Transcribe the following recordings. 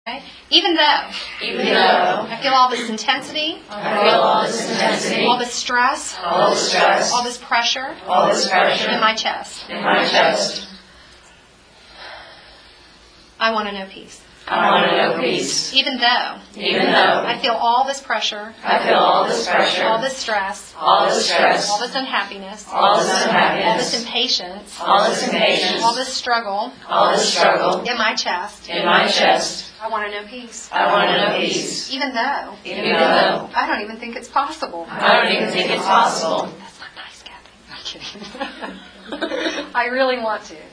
Okay? Even though I feel all this intensity, all this stress, all this pressure in my chest. I want to know peace. Even though I feel all this pressure, all this stress, all this unhappiness, all this impatience, all this struggle in my chest. I want to know peace. Even though I don't even think it's possible. That's not nice, Kathy. I'm kidding. I really want to.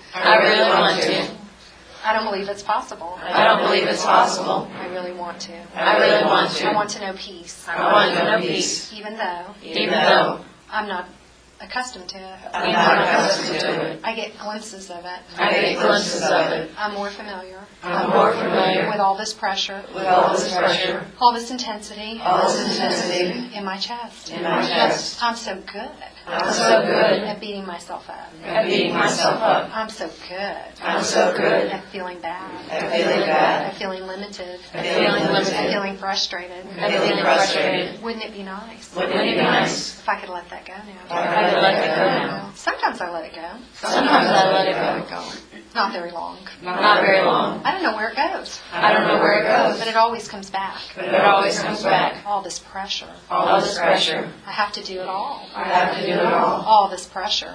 I don't believe it's possible. I really want to. I want to know peace. Even though I'm not accustomed to it. I get glimpses of it. I'm more familiar with all this pressure, all this intensity in my chest. I'm so good at beating myself up. I'm so good at feeling bad. At feeling limited. At feeling frustrated. Wouldn't it be nice if I could let that go now? Sometimes I let it go. Not very long. I don't know where it goes. But it always comes back. All this pressure. I have to do it all. All this pressure.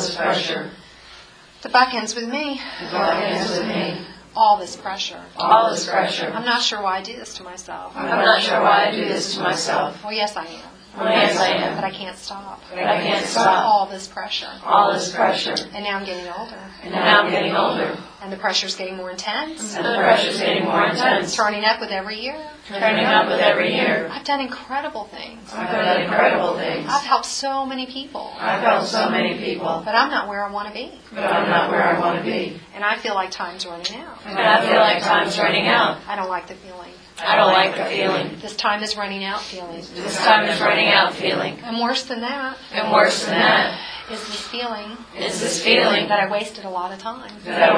The buck ends with me. All this pressure. I'm not sure why I do this to myself. Well, yes, I am. But I can't stop. All this pressure. And now I'm getting older. And the pressure's getting more intense. Turning up with every year. I've done incredible things. I've helped so many people. But I'm not where I want to be. And I feel like time's running out. I don't like the feeling. This time is running out feeling. And worse than that is this feeling that I wasted a lot of time.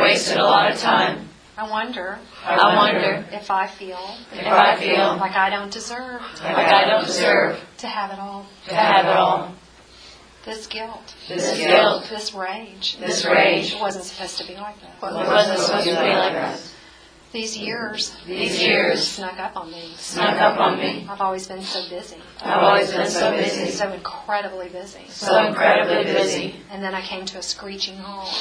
I wonder if I feel like I don't deserve to have it all. This guilt, this rage, it wasn't supposed to be like that. These years snuck up on me. I've always been so busy. So incredibly busy. And then I came to a screeching halt.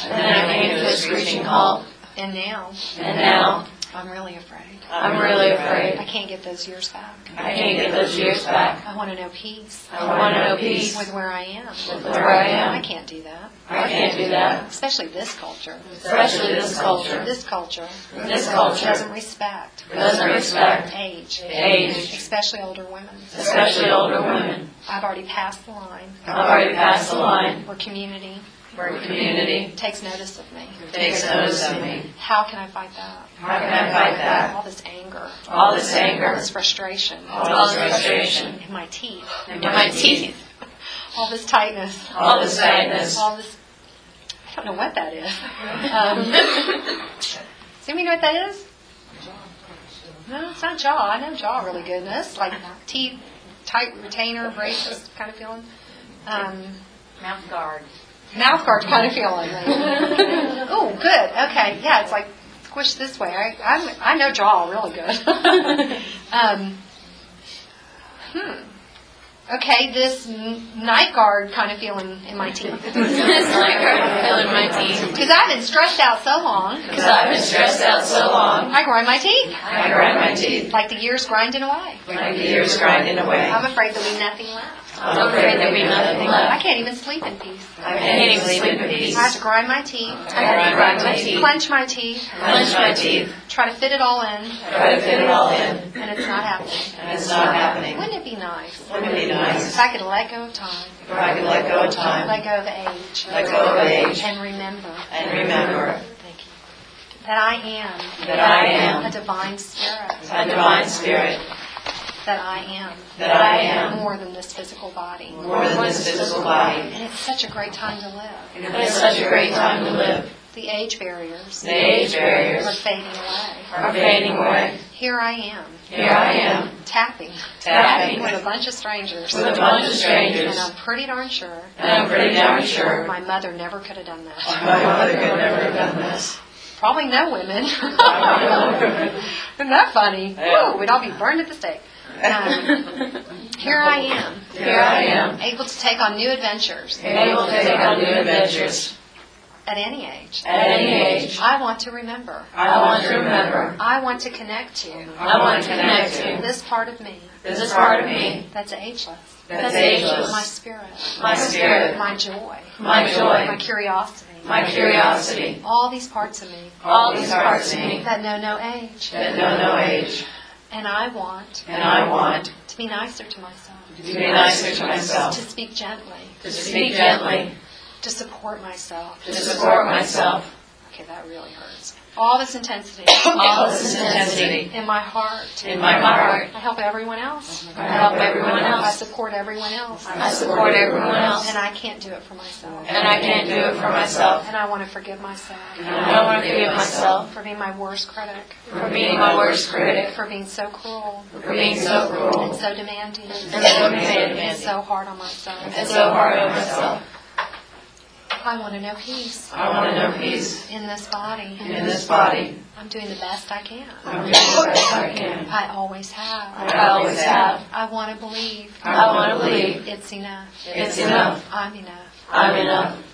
And now I'm really afraid. I can't get those years back. I want to know peace. With where I am. I can't do that. Especially this culture. This culture doesn't respect age. Especially older women. I've already passed the line. Where community takes notice of me. How can I fight that? All this anger. All this frustration. In my teeth. All this tightness. All this. I don't know what that is. Does anybody know what that is? No, it's not jaw. I know jaw really good. It's like teeth, tight retainer, braces kind of feeling. Mouth guard kind of feeling. Oh, good. Okay, yeah, it's like squish this way. I know jaw really good. Okay, this night guard kind of feeling in my teeth. Because I've been stressed out so long. I grind my teeth. Like the years grinding away. I'm afraid there'll be nothing left. I can't even sleep in peace. I have to grind my teeth. Clench my teeth. Try to fit it all in. And it's not happening. Wouldn't it be nice? If I could let go of time. Let go of age. And remember. Thank you. That I am. A divine spirit. That I am more than this physical body. And it's such a great time to live. The age barriers are fading away. Here I am. Here I am. Tapping. Tapping. With a bunch of strangers. With a bunch of strangers. And I'm pretty darn sure. My mother never could have done that. My mother could never have done this. Probably no women. Isn't that funny? Yeah. Woo, we'd all be burned at the stake. Here I am. Here I am. Able to take on new adventures. Able to take on new adventures. At any age. At any age. I want to remember. I want to remember. I want to connect to. I want to connect to. This part of me. This part of me. That's ageless. That's ageless. My spirit. My spirit. My joy. My joy. My curiosity. My curiosity. All these parts of me. All these parts of me. That know no age. That know no age. And I want. And I want. To be nicer to myself. To be nicer to myself. To speak gently. To speak gently. To support myself. To support myself. Okay, that really hurts. All this intensity. All this intensity. In my heart. In my heart. I help everyone else. I help everyone I else. support everyone else. I support everyone else. And I can't do it for myself. And I can't do it for myself. And I want to forgive myself. And I want to forgive myself. For being my worst critic. For being my worst critic. For being so cruel. For being so cruel. And so demanding. And so demanding. And so hard on myself. And so hard on myself. I want to know peace. I want to know peace. In this body. In this body. I'm doing the best I can. I'm doing the best I can. I always have. I always have. I want to believe. I want to believe. It's enough. It's enough. I'm enough. I'm enough.